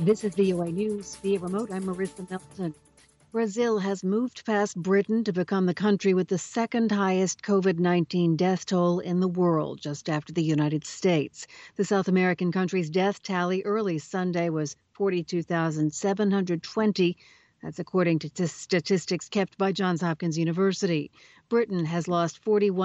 This is VOA News. Via remote, I'm Marissa Melton. Brazil has moved past Britain to become the country with the second highest COVID-19 death toll in the world, just after the United States. The South American country's death tally early Sunday was 42,720. That's according to statistics kept by Johns Hopkins University. Britain has lost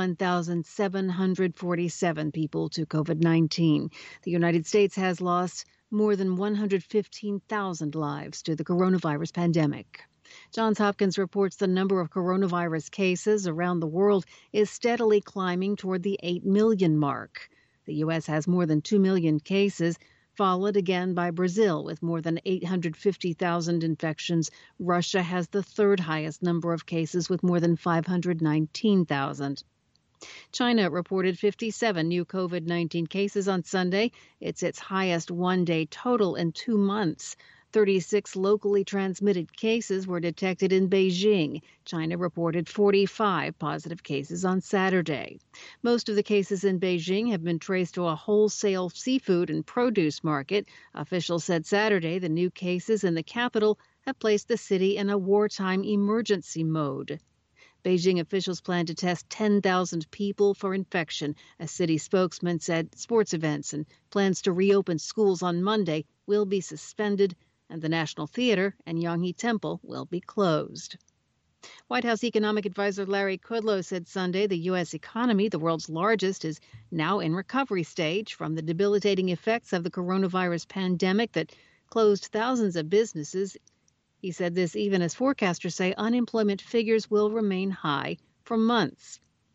41,747 people to COVID-19. The United States has lost more than 115,000 lives to the coronavirus pandemic. Johns Hopkins reports the number of coronavirus cases around the world is steadily climbing toward the 8 million mark. The U.S. has more than 2 million cases, followed again by Brazil with more than 850,000 infections. Russia has the third highest number of cases with more than 519,000. China reported 57 new COVID-19 cases on Sunday. It's its highest one-day total in 2 months. 36 locally transmitted cases were detected in Beijing. China reported 45 positive cases on Saturday. Most of the cases in Beijing have been traced to a wholesale seafood and produce market. Officials said Saturday the new cases in the capital have placed the city in a wartime emergency mode. Beijing officials plan to test 10,000 people for infection. A city spokesman said sports events and plans to reopen schools on Monday will be suspended, and the National Theater and Yonghe Temple will be closed. White House economic advisor Larry Kudlow said Sunday the U.S. economy, the world's largest, is now in recovery stage from the debilitating effects of the coronavirus pandemic that closed thousands of businesses. He said this even as forecasters say unemployment figures will remain high for months.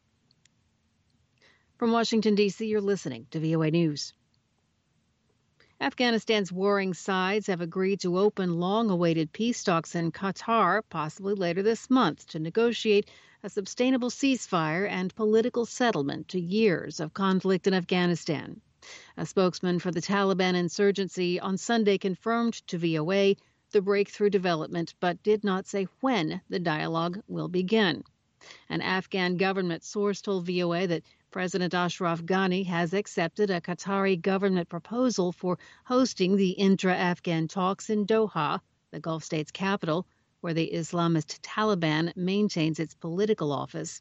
From Washington, D.C., you're listening to VOA News. Afghanistan's warring sides have agreed to open long-awaited peace talks in Qatar, possibly later this month, to negotiate a sustainable ceasefire and political settlement to years of conflict in Afghanistan. A spokesman for the Taliban insurgency on Sunday confirmed to VOA the breakthrough development, but did not say when the dialogue will begin. An Afghan government source told VOA that President Ashraf Ghani has accepted a Qatari government proposal for hosting the intra-Afghan talks in Doha, the Gulf state's capital, where the Islamist Taliban maintains its political office.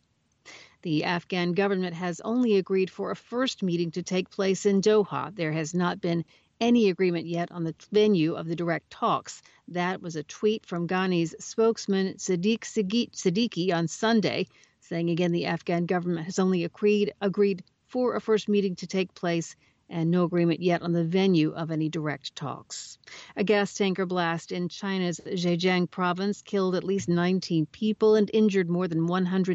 The Afghan government has only agreed for a first meeting to take place in Doha. There has not been any agreement yet on the venue of the direct talks. That was a tweet from Ghani's spokesman Sadiq Siddiqui on Sunday, saying again the Afghan government has only agreed for a first meeting to take place and no agreement yet on the venue of any direct talks. A gas tanker blast in China's Zhejiang province killed at least 19 people and injured more than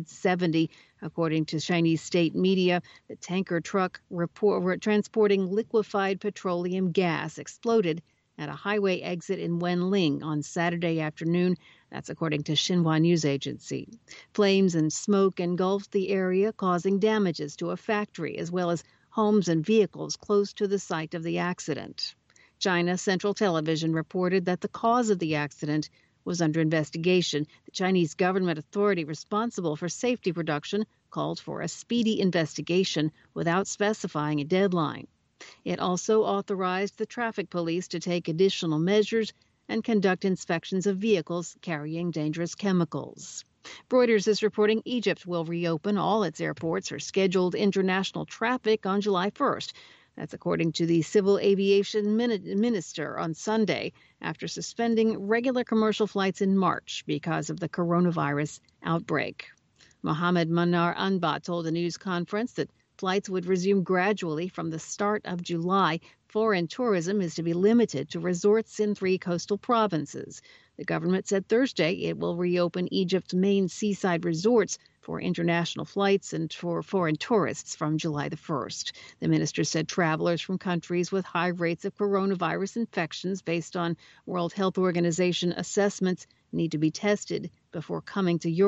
170, according to Chinese state media. The tanker truck transporting liquefied petroleum gas exploded at a highway exit in Wenling on Saturday afternoon. That's according to Xinhua News Agency. Flames and smoke engulfed the area, causing damages to a factory as well as homes and vehicles close to the site of the accident. China Central Television reported that the cause of the accident was under investigation. The Chinese government authority responsible for safety production called for a speedy investigation without specifying a deadline. It also authorized the traffic police to take additional measures and conduct inspections of vehicles carrying dangerous chemicals. Reuters is reporting Egypt will reopen all its airports for scheduled international traffic on July 1st. That's according to the civil aviation minister on Sunday, after suspending regular commercial flights in March because of the coronavirus outbreak. Mohammed Manar Anba told a news conference that flights would resume gradually from the start of July. Foreign tourism is to be limited to resorts in 3 coastal provinces. The government said Thursday it will reopen Egypt's main seaside resorts for international flights and for foreign tourists from July the 1st. The minister said travelers from countries with high rates of coronavirus infections based on World Health Organization assessments need to be tested before coming to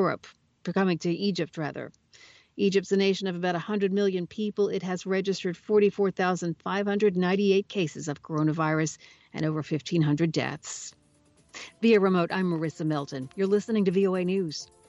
Egypt. Egypt's a nation of about 100 million people. It has registered 44,598 cases of coronavirus and over 1,500 deaths. Via remote, I'm Marissa Melton. You're listening to VOA News.